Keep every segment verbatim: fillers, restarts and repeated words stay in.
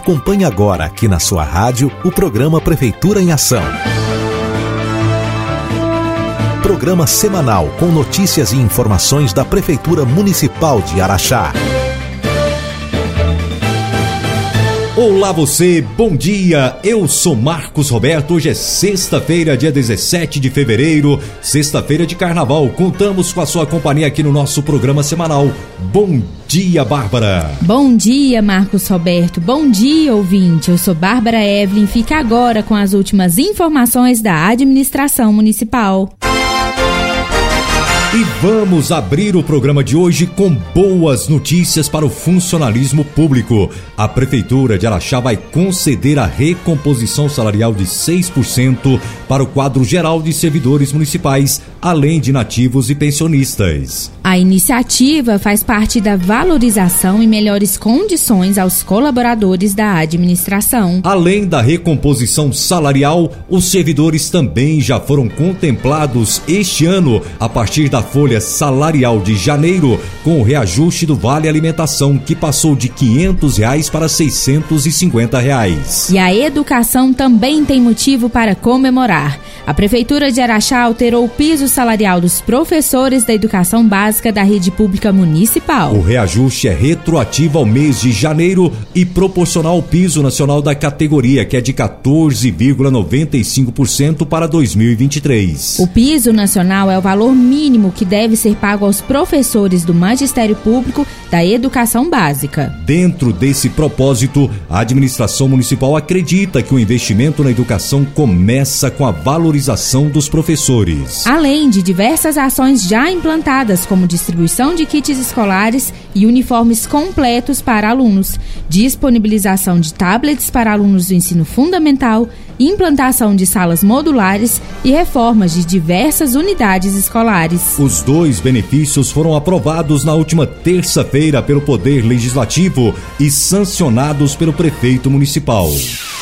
Acompanhe agora aqui na sua rádio o programa Prefeitura em Ação. Programa semanal com notícias e informações da Prefeitura Municipal de Araxá. Olá você, bom dia, eu sou Marcos Roberto, hoje é sexta-feira, dia dezessete de fevereiro, sexta-feira de carnaval, contamos com a sua companhia aqui no nosso programa semanal. Bom dia, Bárbara. Bom dia, Marcos Roberto, bom dia, ouvinte, eu sou Bárbara Evelyn, fica agora com as últimas informações da administração municipal. E vamos abrir o programa de hoje com boas notícias para o funcionalismo público. A Prefeitura de Araxá vai conceder a recomposição salarial de seis por cento para o quadro geral de servidores municipais, além de nativos e pensionistas. A iniciativa faz parte da valorização e melhores condições aos colaboradores da administração. Além da recomposição salarial, os servidores também já foram contemplados este ano a partir da folha salarial de janeiro, com o reajuste do Vale Alimentação, que passou de quinhentos reais para seiscentos e cinquenta reais. E a educação também tem motivo para comemorar. A Prefeitura de Araxá alterou o piso salarial dos professores da educação básica da rede pública municipal. O reajuste é retroativo ao mês de janeiro e proporcional ao piso nacional da categoria, que é de quatorze vírgula noventa e cinco por cento para dois mil e vinte e três. O piso nacional é o valor mínimo que deve ser pago aos professores do Magistério Público da Educação Básica. Dentro desse propósito, a administração municipal acredita que o investimento na educação começa com a valorização dos professores. Além de diversas ações já implantadas, como distribuição de kits escolares e uniformes completos para alunos, disponibilização de tablets para alunos do ensino fundamental, implantação de salas modulares e reformas de diversas unidades escolares. Os dois benefícios foram aprovados na última terça-feira pelo Poder Legislativo e sancionados pelo prefeito municipal.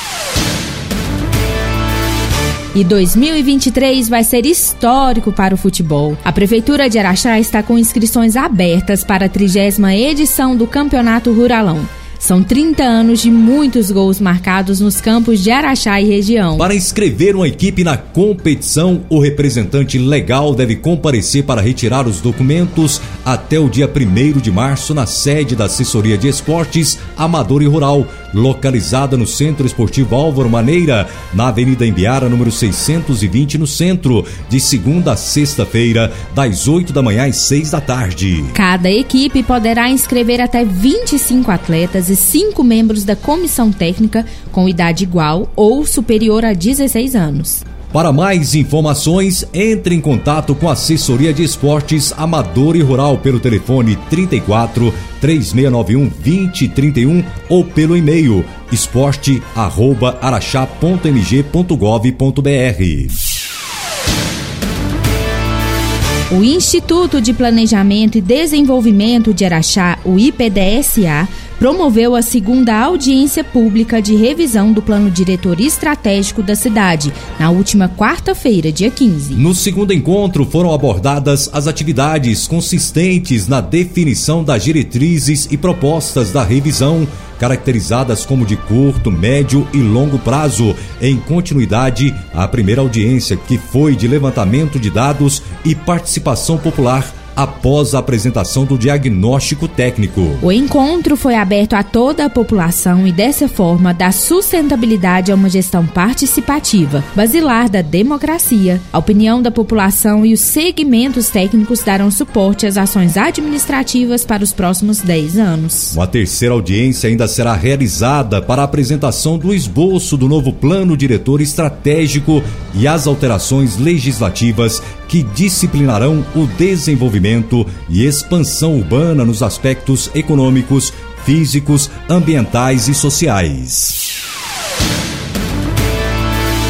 E dois mil e vinte e três vai ser histórico para o futebol. A Prefeitura de Araxá está com inscrições abertas para a trigésima edição do Campeonato Ruralão. São trinta anos de muitos gols marcados nos campos de Araxá e região. Para inscrever uma equipe na competição, o representante legal deve comparecer para retirar os documentos até o dia primeiro de março na sede da Assessoria de Esportes Amador e Rural, localizada no Centro Esportivo Álvaro Maneira, na Avenida Embiara, número seiscentos e vinte, no centro, de segunda a sexta-feira, das oito da manhã às seis da tarde. Cada equipe poderá inscrever até vinte e cinco atletas e cinco membros da comissão técnica com idade igual ou superior a dezesseis anos. Para mais informações, entre em contato com a Assessoria de Esportes Amador e Rural pelo telefone trinta e quatro, três seis nove um, vinte, trinta e um ou pelo e-mail esporte arroba araxá ponto m g ponto gov ponto b r. O Instituto de Planejamento e Desenvolvimento de Araxá, o I P D S A, promoveu a segunda audiência pública de revisão do Plano Diretor Estratégico da cidade, na última quarta-feira, dia quinze. No segundo encontro, foram abordadas as atividades consistentes na definição das diretrizes e propostas da revisão, caracterizadas como de curto, médio e longo prazo, em continuidade à primeira audiência, que foi de levantamento de dados e participação popular após a apresentação do diagnóstico técnico. O encontro foi aberto a toda a população e, dessa forma, dá sustentabilidade a uma gestão participativa, basilar da democracia. A opinião da população e os segmentos técnicos darão suporte às ações administrativas para os próximos dez anos. Uma terceira audiência ainda será realizada para a apresentação do esboço do novo Plano Diretor Estratégico e as alterações legislativas que disciplinarão o desenvolvimento e expansão urbana nos aspectos econômicos, físicos, ambientais e sociais.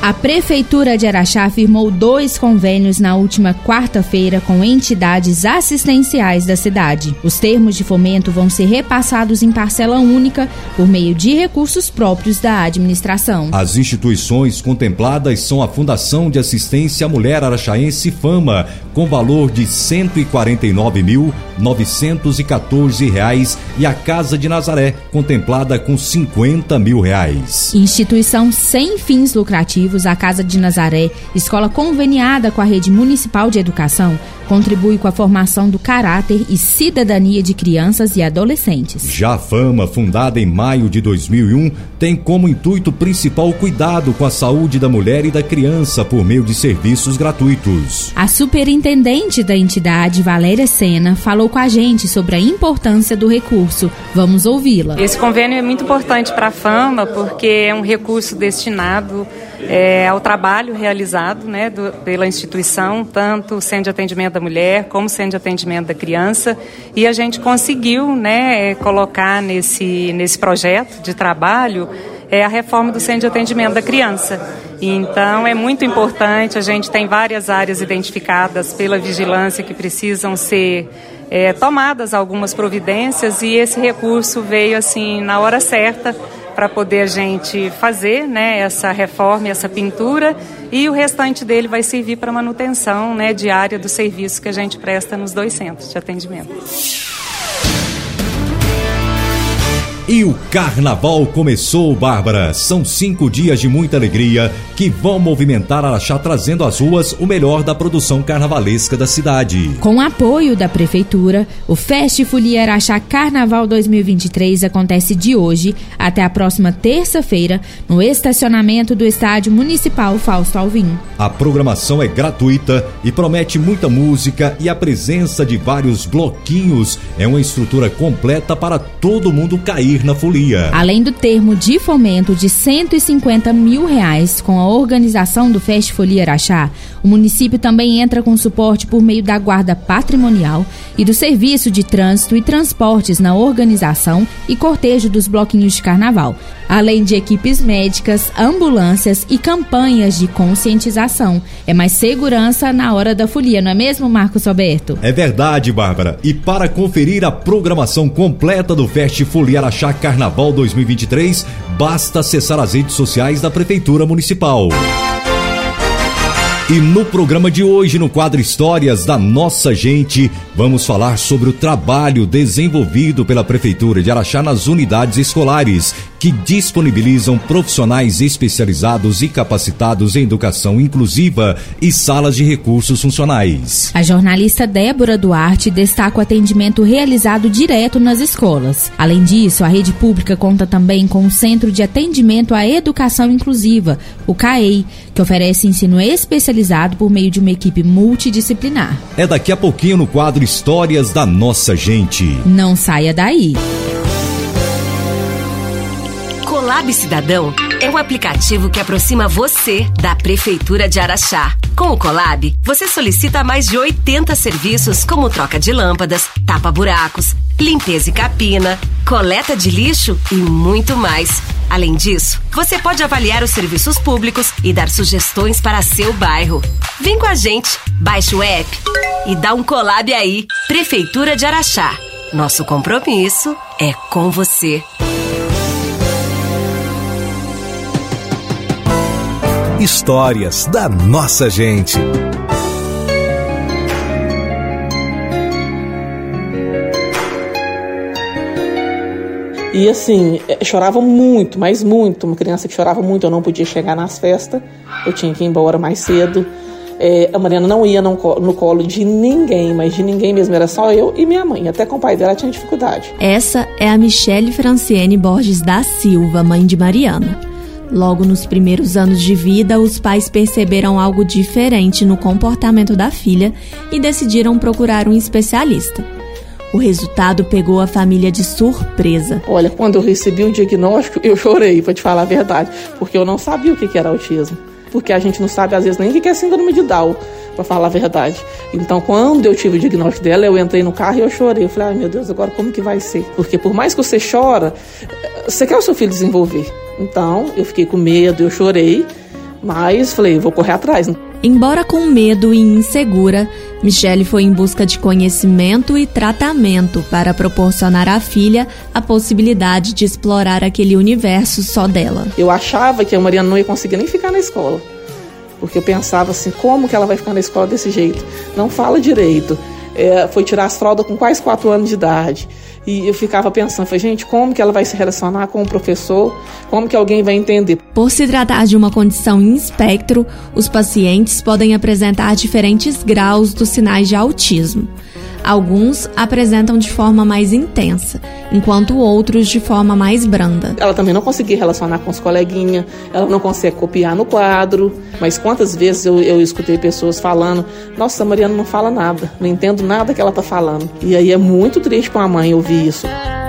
A Prefeitura de Araxá firmou dois convênios na última quarta-feira com entidades assistenciais da cidade. Os termos de fomento vão ser repassados em parcela única por meio de recursos próprios da administração. As instituições contempladas são a Fundação de Assistência à Mulher Araxaense Fama, com valor de cento e quarenta e nove mil novecentos e quatorze reais, e a Casa de Nazaré, contemplada com cinquenta mil reais. Instituição sem fins lucrativos, a Casa de Nazaré, escola conveniada com a Rede Municipal de Educação, contribui com a formação do caráter e cidadania de crianças e adolescentes. Já a Fama, fundada em maio de dois mil e um, tem como intuito principal o cuidado com a saúde da mulher e da criança por meio de serviços gratuitos. A superintendente da entidade, Valéria Sena, falou com a gente sobre a importância do recurso. Vamos ouvi-la. Esse convênio é muito importante para a Fama porque é um recurso destinado É, ao trabalho realizado, né, do, pela instituição, tanto o Centro de Atendimento da Mulher como o Centro de Atendimento da Criança, e a gente conseguiu, né, colocar nesse, nesse projeto de trabalho é, a reforma do Centro de Atendimento da Criança. Então é muito importante, a gente tem várias áreas identificadas pela vigilância que precisam ser é, tomadas algumas providências, e esse recurso veio assim na hora certa para poder a gente fazer, né, essa reforma, essa pintura, e o restante dele vai servir para manutenção, né, diária dos serviços que a gente presta nos dois centros de atendimento. E o carnaval começou, Bárbara. São cinco dias de muita alegria que vão movimentar Araxá, trazendo às ruas o melhor da produção carnavalesca da cidade. Com o apoio da Prefeitura, o Fest Folia Araxá Carnaval dois mil e vinte e três acontece de hoje até a próxima terça-feira no estacionamento do Estádio Municipal Fausto Alvim. A programação é gratuita e promete muita música, e a presença de vários bloquinhos é uma estrutura completa para todo mundo cair na folia. Além do termo de fomento de cento e cinquenta mil reais com a organização do Fest Folia Araxá, o município também entra com suporte por meio da guarda patrimonial e do serviço de trânsito e transportes na organização e cortejo dos bloquinhos de carnaval, além de equipes médicas, ambulâncias e campanhas de conscientização. É mais segurança na hora da folia, não é mesmo, Marcos Roberto? É verdade, Bárbara. E para conferir a programação completa do Fest Folia Araxá Carnaval dois mil e vinte e três, basta acessar as redes sociais da Prefeitura Municipal. E no programa de hoje, no quadro Histórias da Nossa Gente, vamos falar sobre o trabalho desenvolvido pela Prefeitura de Araxá nas unidades escolares, que disponibilizam profissionais especializados e capacitados em educação inclusiva e salas de recursos funcionais. A jornalista Débora Duarte destaca o atendimento realizado direto nas escolas. Além disso, a rede pública conta também com o Centro de Atendimento à Educação Inclusiva, o CAEI, que oferece ensino especializado por meio de uma equipe multidisciplinar. É daqui a pouquinho no quadro Histórias da Nossa Gente. Não saia daí. Colab Cidadão é um aplicativo que aproxima você da Prefeitura de Araxá. Com o Colab, você solicita mais de oitenta serviços, como troca de lâmpadas, tapa-buracos, limpeza e capina, coleta de lixo e muito mais. Além disso, você pode avaliar os serviços públicos e dar sugestões para seu bairro. Vem com a gente, baixe o app e dá um Colab aí. Prefeitura de Araxá. Nosso compromisso é com você. Histórias da Nossa Gente. E assim, chorava muito, mas muito. Uma criança que chorava muito, eu não podia chegar nas festas, eu tinha que ir embora mais cedo. É, a Mariana não ia no, no colo de ninguém, mas de ninguém mesmo, era só eu e minha mãe. Até com o pai dela tinha dificuldade. Essa é a Michele Franciene Borges da Silva, mãe de Mariana. Logo nos primeiros anos de vida, os pais perceberam algo diferente no comportamento da filha e decidiram procurar um especialista. O resultado pegou a família de surpresa. Olha, quando eu recebi o diagnóstico, eu chorei, pra te falar a verdade, porque eu não sabia o que era autismo. Porque a gente não sabe, às vezes, nem o que é síndrome de Down, pra falar a verdade. Então, quando eu tive o diagnóstico dela, eu entrei no carro e eu chorei. Eu falei, ai meu Deus, agora como que vai ser? Porque por mais que você chora, você quer o seu filho desenvolver. Então, eu fiquei com medo, eu chorei. Mas falei, vou correr atrás. Embora com medo e insegura, Michele foi em busca de conhecimento e tratamento para proporcionar à filha a possibilidade de explorar aquele universo só dela. Eu achava que a Mariana não ia conseguir nem ficar na escola, porque eu pensava assim, como que ela vai ficar na escola desse jeito? Não fala direito. É, foi tirar as fraldas com quase quatro anos de idade. E eu ficava pensando, falei, gente, como que ela vai se relacionar com o professor? Como que alguém vai entender? Por se tratar de uma condição em espectro, os pacientes podem apresentar diferentes graus dos sinais de autismo. Alguns apresentam de forma mais intensa, enquanto outros de forma mais branda. Ela também não conseguia relacionar com os coleguinhas, ela não consegue copiar no quadro. Mas quantas vezes eu, eu escutei pessoas falando, nossa, a Mariana não fala nada, não entendo nada que ela está falando. E aí é muito triste para a mãe ouvir isso.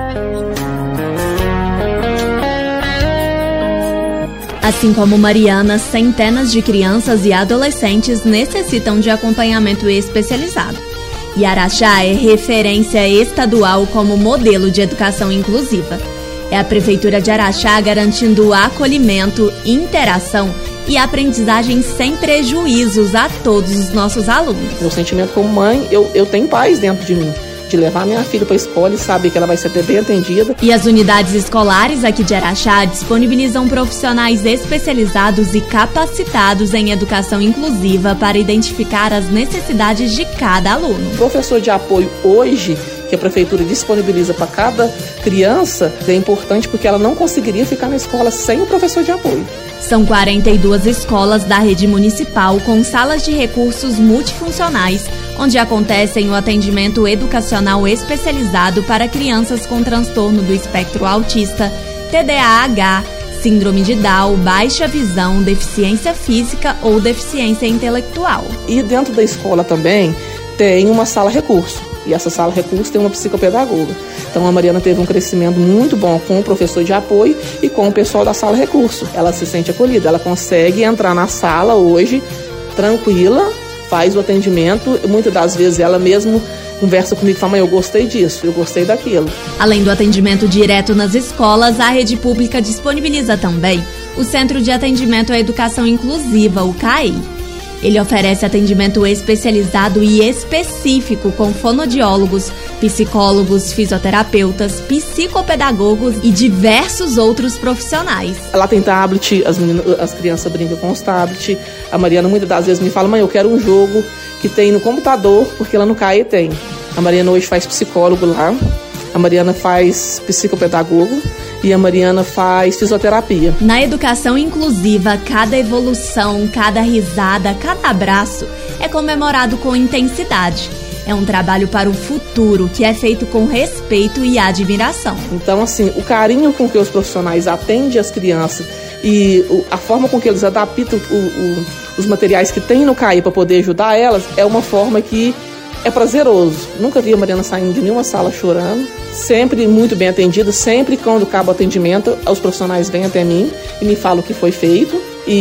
Assim como Mariana, centenas de crianças e adolescentes necessitam de acompanhamento especializado. E Araxá é referência estadual como modelo de educação inclusiva. É a Prefeitura de Araxá garantindo acolhimento, interação e aprendizagem sem prejuízos a todos os nossos alunos. Meu sentimento como mãe, eu, eu tenho paz dentro de mim, de levar minha filha para a escola e saber que ela vai ser bem atendida. E as unidades escolares aqui de Araxá disponibilizam profissionais especializados e capacitados em educação inclusiva para identificar as necessidades de cada aluno. O professor de apoio hoje, que a Prefeitura disponibiliza para cada criança, é importante porque ela não conseguiria ficar na escola sem o professor de apoio. São quarenta e duas escolas da rede municipal com salas de recursos multifuncionais, onde acontecem o atendimento educacional especializado para crianças com transtorno do espectro autista, T D A H, síndrome de Down, baixa visão, deficiência física ou deficiência intelectual. E dentro da escola também tem uma sala recurso. E essa sala recurso tem uma psicopedagoga. Então a Mariana teve um crescimento muito bom com o professor de apoio e com o pessoal da sala recurso. Ela se sente acolhida, ela consegue entrar na sala hoje tranquila, faz o atendimento. Muitas das vezes ela mesmo conversa comigo e fala, mãe, eu gostei disso, eu gostei daquilo. Além do atendimento direto nas escolas, a rede pública disponibiliza também o Centro de Atendimento à Educação Inclusiva, o C A I. Ele oferece atendimento especializado e específico com fonoaudiólogos, psicólogos, fisioterapeutas, psicopedagogos e diversos outros profissionais. Lá tem tablet, as, meninas, as crianças brincam com os tablets. A Mariana muitas das vezes me fala, mãe, eu quero um jogo que tem no computador, porque lá no C A I tem. A Mariana hoje faz psicólogo lá, a Mariana faz psicopedagogo e a Mariana faz fisioterapia. Na educação inclusiva, cada evolução, cada risada, cada abraço é comemorado com intensidade. É um trabalho para o futuro que é feito com respeito e admiração. Então, assim, o carinho com que os profissionais atendem as crianças e a forma com que eles adaptam o, o, os materiais que tem no C A I para poder ajudar elas é uma forma que é prazeroso. Nunca vi a Mariana saindo de nenhuma sala chorando. Sempre muito bem atendida. Sempre quando acaba o atendimento, os profissionais vêm até mim e me falam o que foi feito.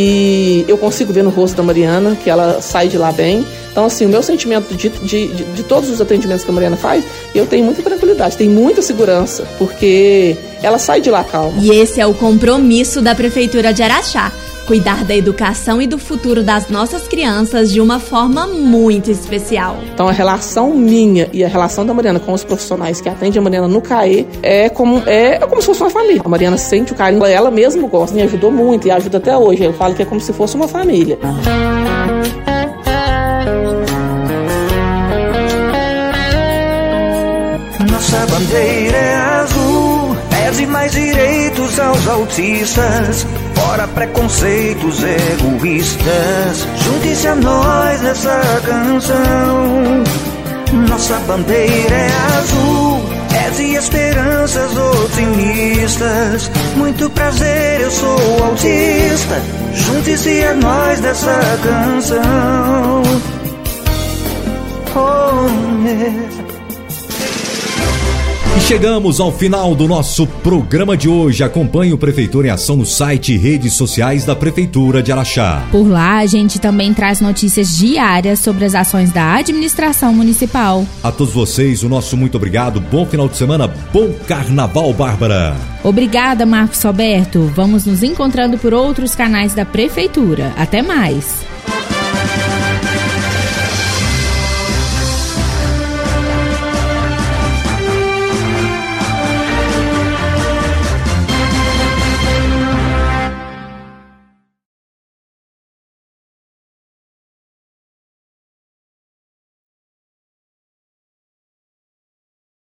E eu consigo ver no rosto da Mariana que ela sai de lá bem. Então, assim, o meu sentimento de, de, de, de todos os atendimentos que a Mariana faz, eu tenho muita tranquilidade, tenho muita segurança, porque ela sai de lá calma. E esse é o compromisso da Prefeitura de Araxá. Cuidar da educação e do futuro das nossas crianças de uma forma muito especial. Então a relação minha e a relação da Mariana com os profissionais que atendem a Mariana no C A E é como, é, é como se fosse uma família. A Mariana sente o carinho, ela mesma gosta, me ajudou muito e ajuda até hoje. Eu falo que é como se fosse uma família. Nossa bandeira é azul, pede mais direitos aos autistas, fora preconceitos egoístas. Junte-se a nós nessa canção. Nossa bandeira é azul, é de esperanças otimistas. Muito prazer, eu sou autista. Junte-se a nós nessa canção. Oh, yeah. Chegamos ao final do nosso programa de hoje. Acompanhe o Prefeitura em Ação no site e redes sociais da Prefeitura de Araxá. Por lá, a gente também traz notícias diárias sobre as ações da administração municipal. A todos vocês, o nosso muito obrigado. Bom final de semana, bom carnaval, Bárbara. Obrigada, Marcos Roberto. Vamos nos encontrando por outros canais da Prefeitura. Até mais.